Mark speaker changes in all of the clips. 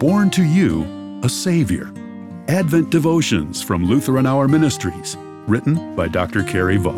Speaker 1: born to you a Savior. Advent Devotions from Lutheran Hour Ministries, written by Dr. Carrie Vo.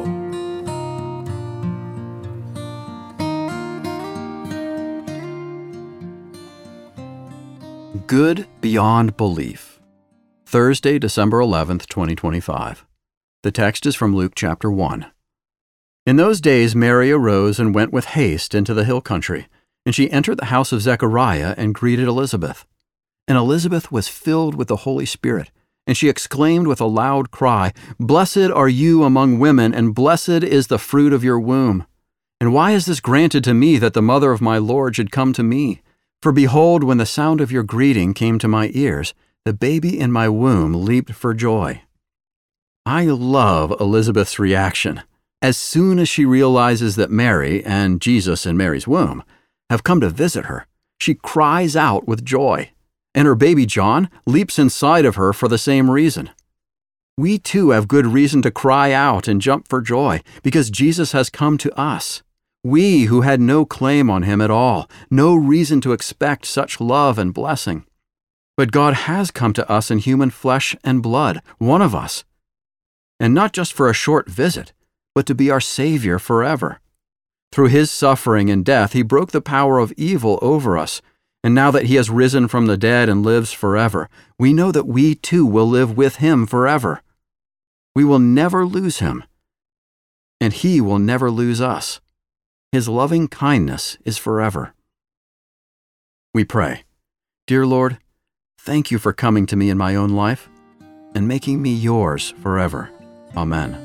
Speaker 2: Good beyond belief. Thursday, December 11th, 2025. The text is from Luke chapter 1. In those days Mary arose and went with haste into the hill country, and she entered the house of Zechariah and greeted Elizabeth. And Elizabeth was filled with the Holy Spirit, and she exclaimed with a loud cry, "Blessed are you among women, and blessed is the fruit of your womb. And why is this granted to me, that the mother of my Lord should come to me? For behold, when the sound of your greeting came to my ears, the baby in my womb leaped for joy." I love Elizabeth's reaction. As soon as she realizes that Mary, and Jesus in Mary's womb, have come to visit her, she cries out with joy, and her baby John leaps inside of her for the same reason. We too have good reason to cry out and jump for joy, because Jesus has come to us. We who had no claim on him at all, no reason to expect such love and blessing. But God has come to us in human flesh and blood, one of us, and not just for a short visit, but to be our Savior forever. Through his suffering and death, he broke the power of evil over us, and now that he has risen from the dead and lives forever, we know that we too will live with him forever. We will never lose him, and he will never lose us. His loving kindness is forever. We pray, Dear Lord, thank you for coming to me in my own life and making me yours forever. Amen.